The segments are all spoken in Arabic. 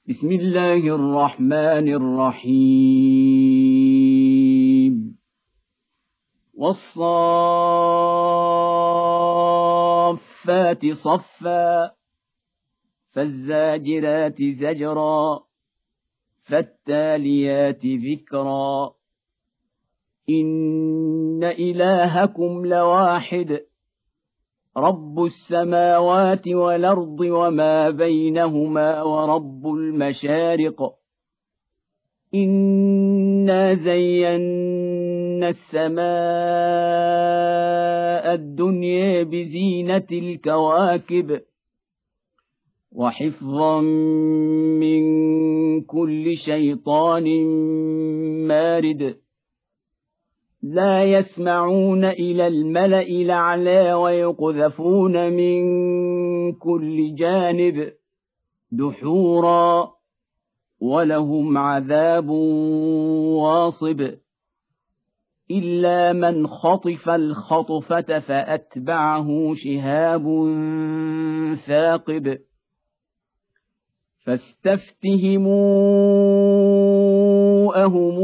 بسم الله الرحمن الرحيم والصافات صفا فالزاجرات زجرا فالتاليات ذكرا إن إلهكم لواحد رب السماوات والأرض وما بينهما ورب المشارق إنا زينا السماء الدنيا بزينة الكواكب وحفظا من كل شيطان مارد لا يسمعون إلى الملأ الأعلى ويقذفون من كل جانب دحورا ولهم عذاب واصب إلا من خطف الخطفة فأتبعه شهاب ثاقب فاستفتهموا أهم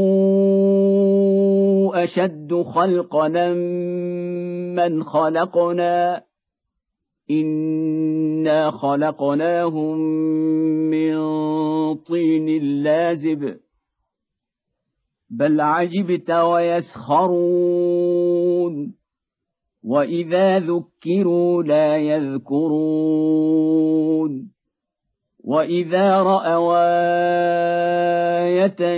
أشد خلقنا من خلقنا إنا خلقناهم من طين لازب بل عجبت ويسخرون وإذا ذكروا لا يذكرون وإذا رأوا آية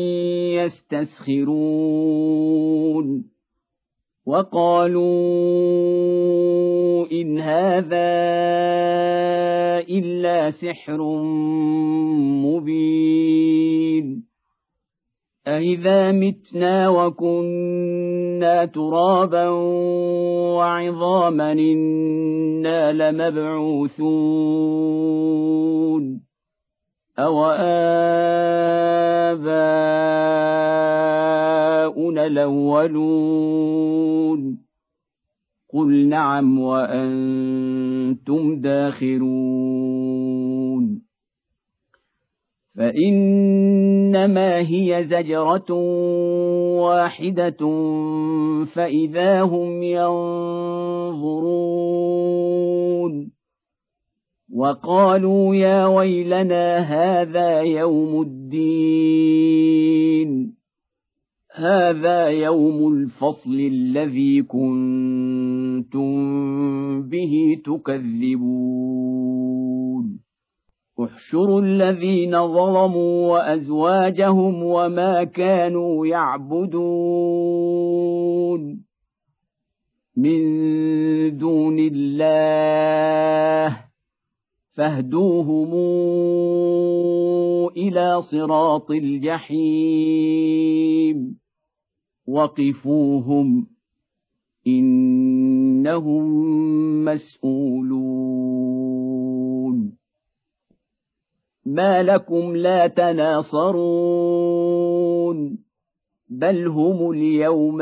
يستسخرون وقالوا إن هذا إلا سحر مبين أإذا متنا وكنا ترابا وعظاما إنا لمبعوثون أو آباؤنا الأولون قل نعم وأنتم داخرون فإنما هي زجرة واحدة فإذا هم ينظرون وقالوا يا ويلنا هذا يوم الدين هذا يوم الفصل الذي كنتم به تكذبون احشروا الذين ظلموا وأزواجهم وما كانوا يعبدون من دون الله فاهدوهم إلى صراط الجحيم وقفوهم إنهم مسؤولون ما لكم لا تناصرون بل هم اليوم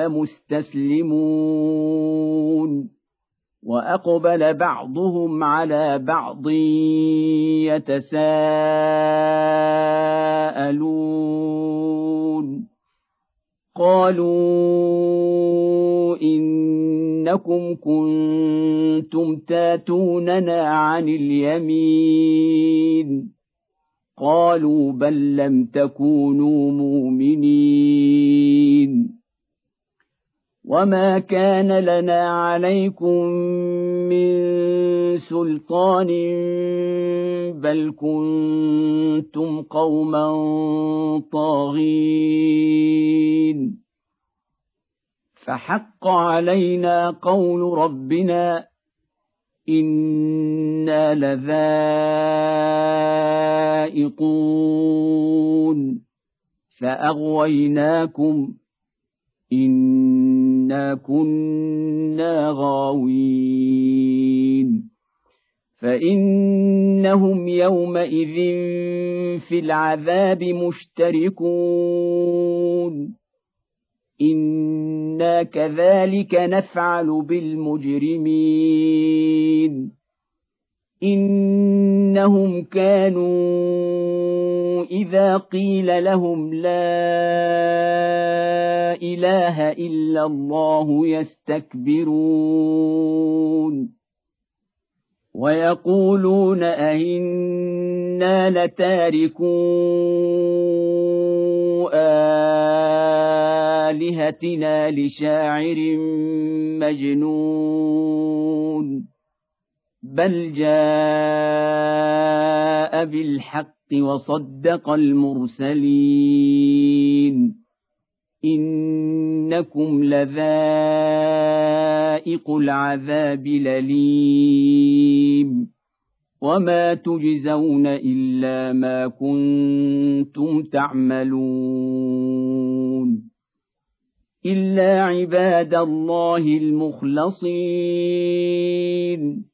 مستسلمون وأقبل بعضهم على بعض يتساءلون قالوا إنكم كنتم تاتوننا عن اليمين قالوا بل لم تكونوا مؤمنين وما كان لنا عليكم من سلطان بل كنتم قوما طاغين فحق علينا قول ربنا إنا لذائقون فأغويناكم إنا كنا غاوين فإنهم يومئذ في العذاب مشتركون إنا كذلك نفعل بالمجرمين إنهم كانوا وإذا قيل لهم لا إله إلا الله يستكبرون ويقولون أئنا لتاركو آلهتنا لشاعر مجنون بل جاء بالحق وصدق المرسلين إنكم لذائق العذاب الأليم وما تجزون إلا ما كنتم تعملون إلا عباد الله المخلصين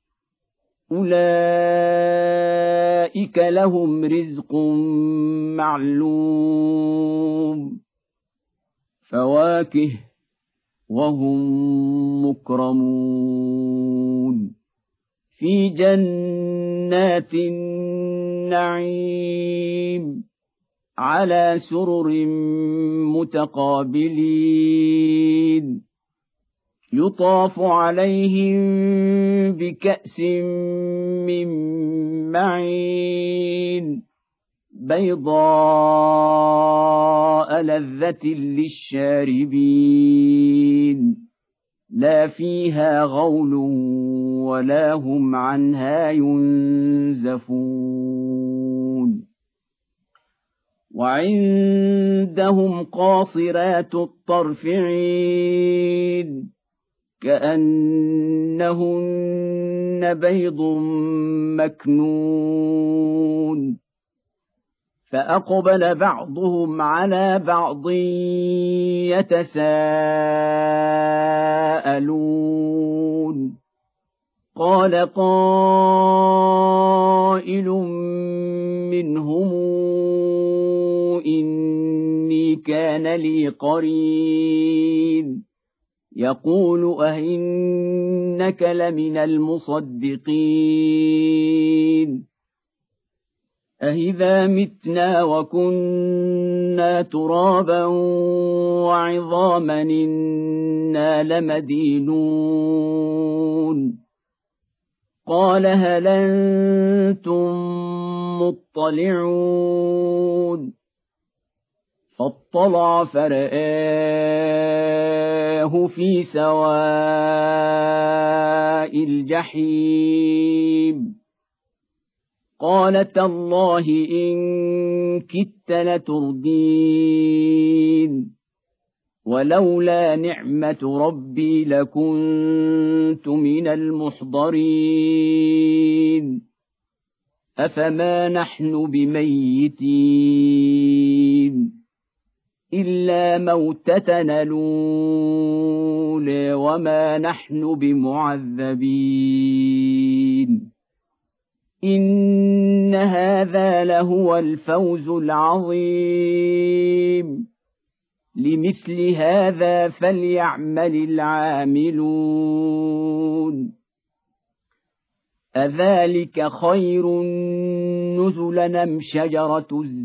أولئك لهم رزق معلوم فواكه وهم مكرمون في جنات النعيم على سرر متقابلين يطاف عليهم بكأس من معين بيضاء لذة للشاربين لا فيها غول ولا هم عنها ينزفون وعندهم قاصرات الطرف عين كأنهن بيض مكنون فأقبل بعضهم على بعض يتساءلون قال قائل منهم إني كان لي قرين يقول أئنك لمن المصدقين أإذا متنا وكنا ترابا وعظاما إنا لمدينون قال هل أنتم مطلعون فاطلع فرآه في سواء الجحيم قال تالله إن كدت لتردين ولولا نعمة ربي لكنت من المحضرين أفما نحن بميتين إلا موتتنا الأولى وما نحن بمعذبين إن هذا لهو الفوز العظيم لمثل هذا فليعمل العاملون أذلك خير نزلا أم شجرة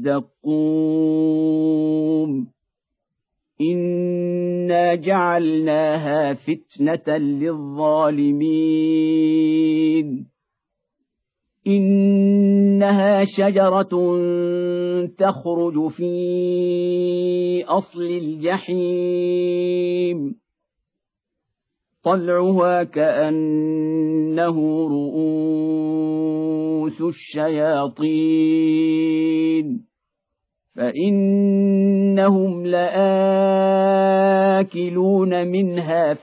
الزقوم إنا جعلناها فتنة للظالمين إنها شجرة تخرج في أصل الجحيم طلعها كأنه رؤوس الشياطين فإنهم لآكلون منها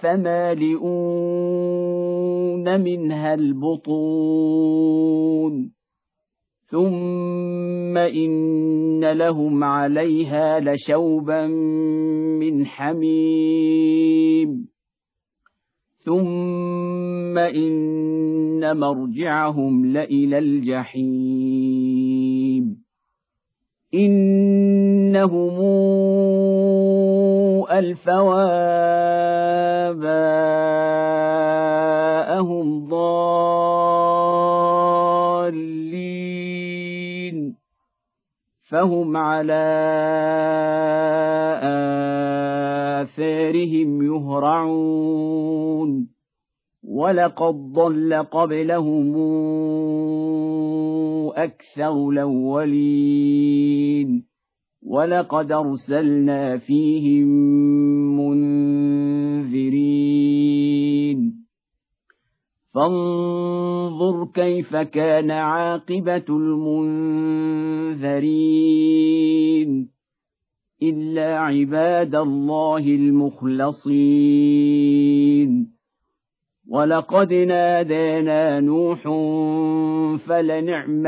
فمالئون منها البطون ثم إن لهم عليها لشوبا من حميم ثم إن مرجعهم لإلى الجحيم إنهم ألفوا آباءهم ضالين فهم على آثارهم يهرعون ولقد ضل قبلهم أكثر الأولين ولقد أرسلنا فيهم منذرين فانظر كيف كان عاقبة المنذرين إلا عباد الله المخلصين ولقد نادانا نوح فلنعم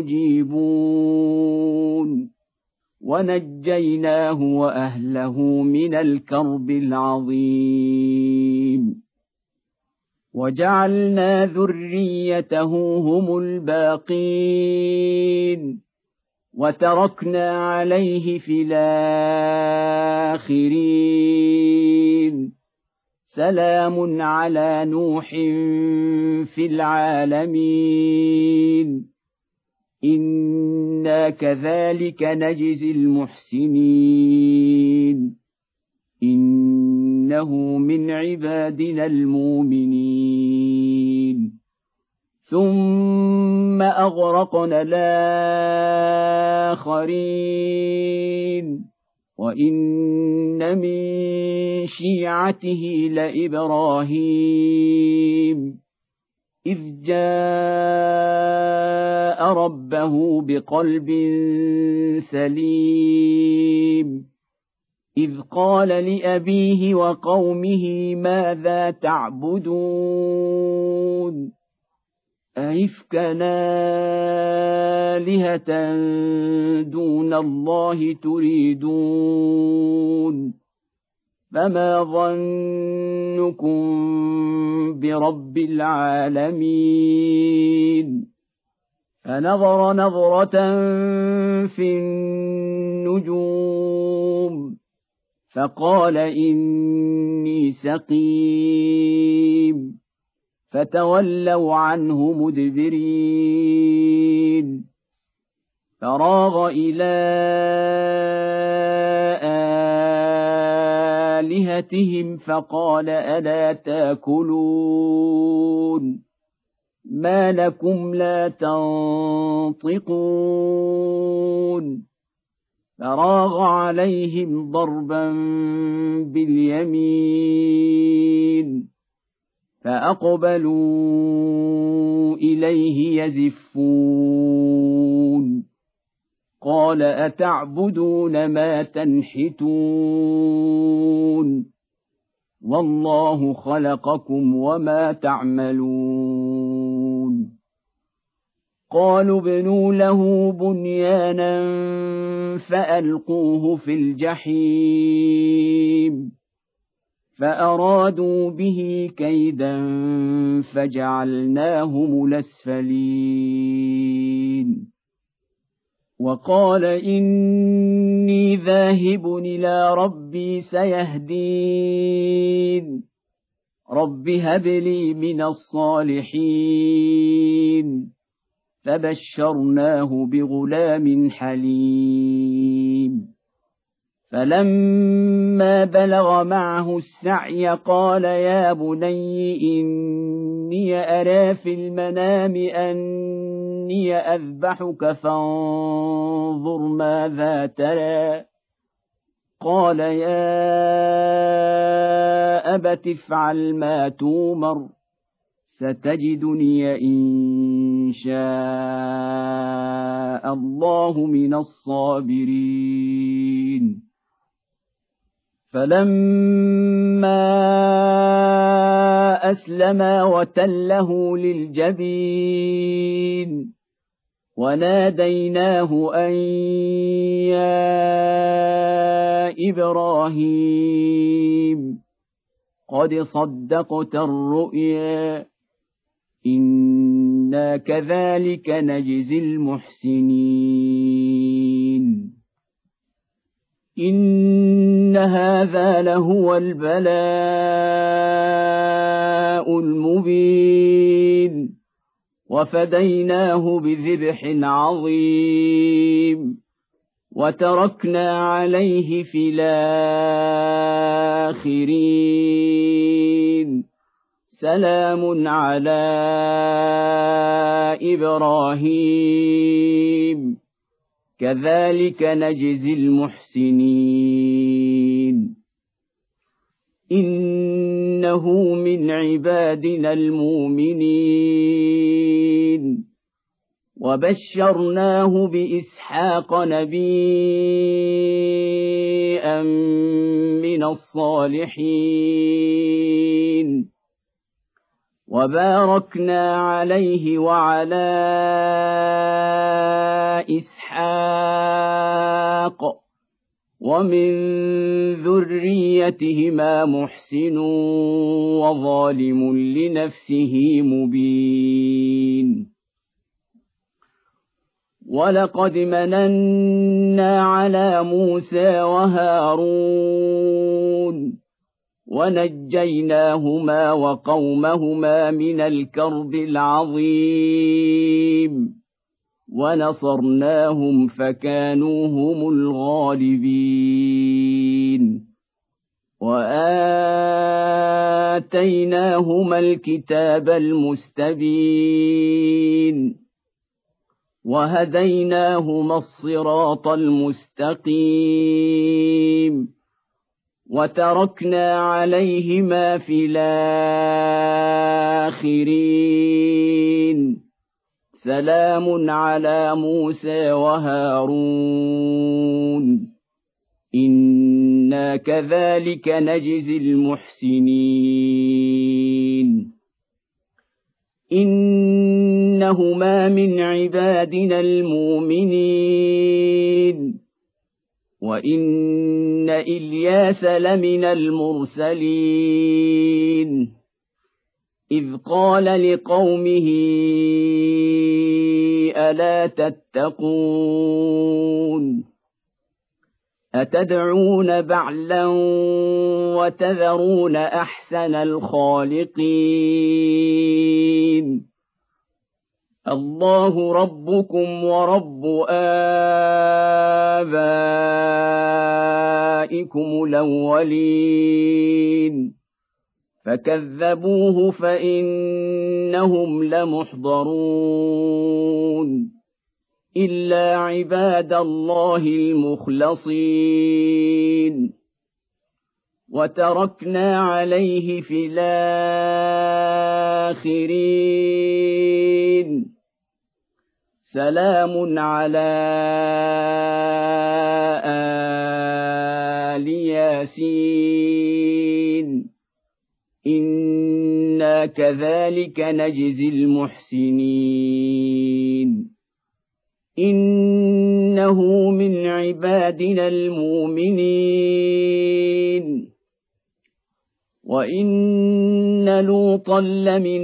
المجيبون ونجيناه وأهله من الكرب العظيم وجعلنا ذريته هم الباقين وتركنا عليه في الآخرين سلام على نوح في العالمين إنا كذلك نجزي المحسنين إنه من عبادنا المؤمنين ثم أغرقنا الآخرين وإن من شيعته لإبراهيم إذ جاء ربه بقلب سليم إذ قال لأبيه وقومه ماذا تعبدون أئفكا آلهة دون الله تريدون فما ظنكم برب العالمين فنظر نظرة في النجوم فقال إني سقيم فتولوا عنه مدبرين فراغ إلى آلهتهم فقال ألا تاكلون ما لكم لا تنطقون فراغ عليهم ضربا باليمين فأقبلوا إليه يزفون قال أتعبدون ما تنحتون والله خلقكم وما تعملون قالوا ابنوا له بنيانا فألقوه في الجحيم فأرادوا به كيدا فجعلناهم الأسفلين وقال إني ذاهب إلى ربي سيهدين رب هب لي من الصالحين فبشرناه بغلام حليم فلما بلغ معه السعي قال يا بني إني أرى في المنام أني أذبحك فانظر ماذا ترى قال يا أبت افعل ما تومر ستجدني إن شاء الله من الصابرين فلما أسلما وتله للجبين وناديناه أن يا إبراهيم قد صدقت الرؤيا إنا كذلك نجزي المحسنين إن هذا لهو البلاء المبين وفديناه بذبح عظيم وتركنا عليه في الآخرين سلام على إبراهيم كذلك نجزي المحسنين إنه من عبادنا المؤمنين وبشرناه بإسحاق نبيا من الصالحين وباركنا عليه وعلى إسحاق ومن ذريتهما محسن وظالم لنفسه مبين ولقد مننا على موسى وهارون ونجيناهما وقومهما من الكرب العظيم ونصرناهم فكانوا هم الغالبين وآتيناهما الكتاب المستبين وهديناهما الصراط المستقيم وتركنا عليهما في الآخرين سلام على موسى وهارون إنا كذلك نجزي المحسنين إنهما من عبادنا المؤمنين وإن إلياس لمن المرسلين إذ قال لقومه ألا تتقون أتدعون بعلا وتذرون أحسن الخالقين الله ربكم ورب آبائكم الأولين فكذبوه فإنهم لمحضرون إلا عباد الله المخلصين وتركنا عليه في الآخرين سلام على آل ياسين إنا كذلك نجزي المحسنين إنه من عبادنا المؤمنين وإن لوطا لمن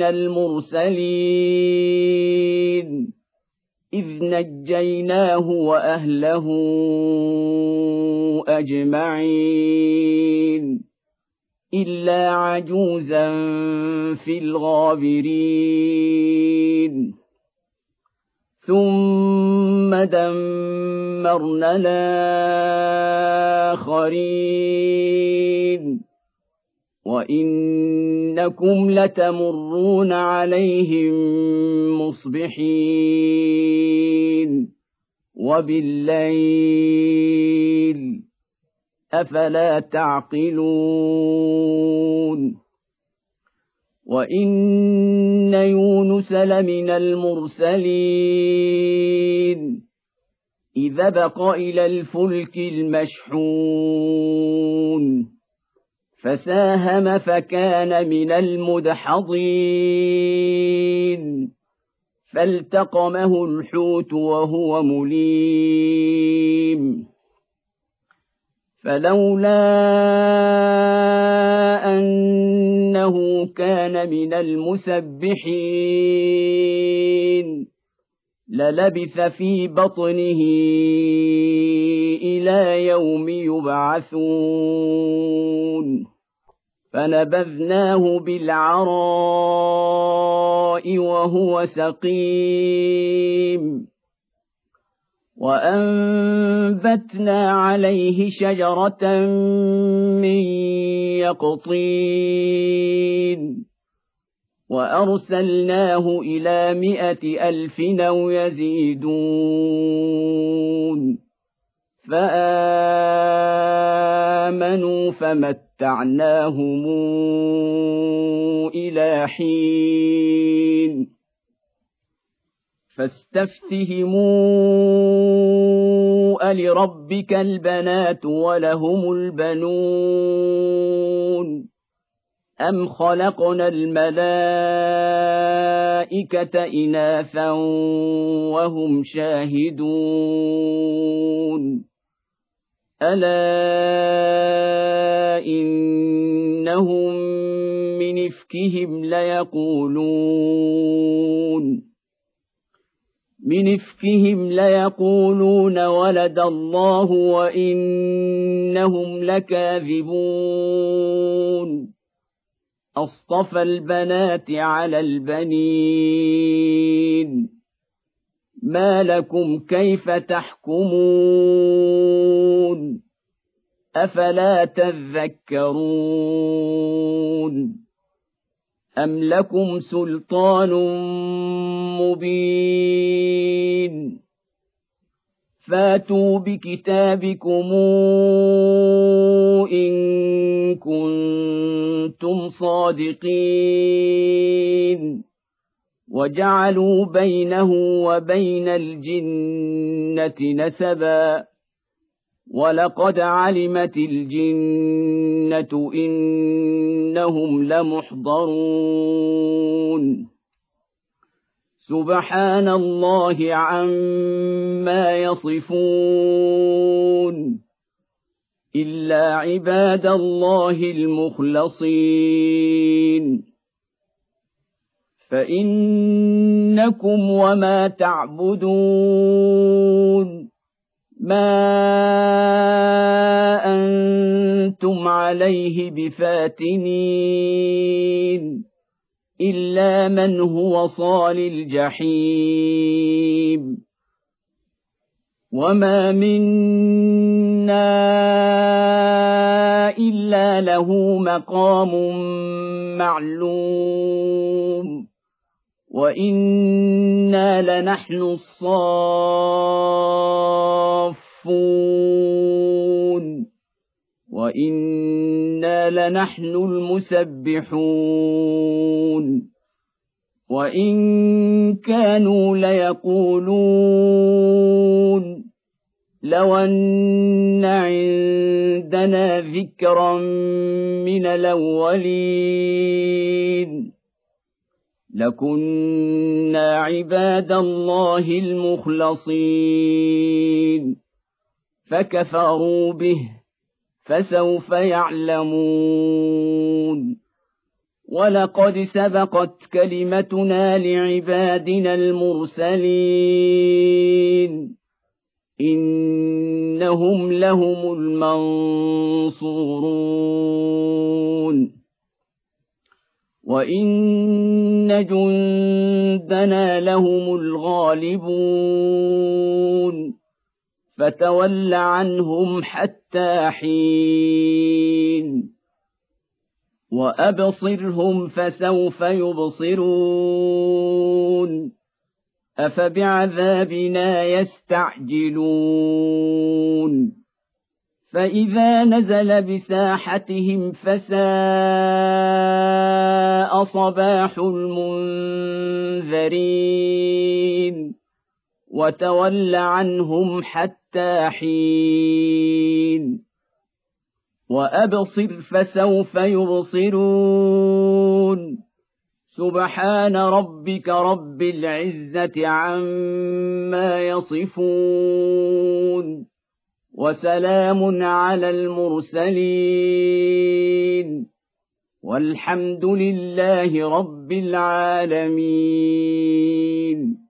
المرسلين إذ نجيناه وأهله أجمعين إلا عجوزا في الغابرين ثم دمرنا الآخرين وإنكم لتمرون عليهم مصبحين وبالليل أفلا تعقلون وإن يونس لمن المرسلين إذ أبق إلى الفلك المشحون فساهم فكان من المدحضين فالتقمه الحوت وهو مليم فلولا أنه كان من المسبحين للبث في بطنه إلى يوم يبعثون فنبذناه بالعراء وهو سقيم وأنبتنا عليه شجرة من يقطين وأرسلناه إلى 100,000 أو يزيدون فآمنوا فمتعناهم إلى حين فاستفتهموا ألربك البنات ولهم البنون أم خلقنا الملائكة إناثا وهم شاهدون ألا إنهم من إفكهم ليقولون ولد الله وإنهم لكاذبون أصطفى البنات على البنين ما لكم كيف تحكمون أفلا تذكرون أم لكم سلطان مبين فاتوا بكتابكم إن كنتم صادقين وجعلوا بينه وبين الجنة نسبا ولقد علمت الجنة إنهم لمحضرون سبحان الله عما يصفون إلا عباد الله المخلصين فإنكم وما تعبدون ما أنتم عليه بفاتنين إلا من هو صال الجحيم وما منا إلا له مقام معلوم وإنا لنحن الصافون وإنا لنحن المسبحون وإن كانوا ليقولون لو أن عندنا ذكرا من الأولين لكنا عباد الله المخلصين فكفروا به فسوف يعلمون ولقد سبقت كلمتنا لعبادنا المرسلين إنهم لهم المنصورون وإن جندنا لهم الغالبون فتول عنهم حتى حين وأبصرهم فسوف يبصرون أفبعذابنا يستعجلون فإذا نزل بساحتهم فساء صباح المنذرين وتول عنهم حتى حين وأبصر فسوف يبصرون سبحان ربك رب العزة عما يصفون وسلام على المرسلين والحمد لله رب العالمين.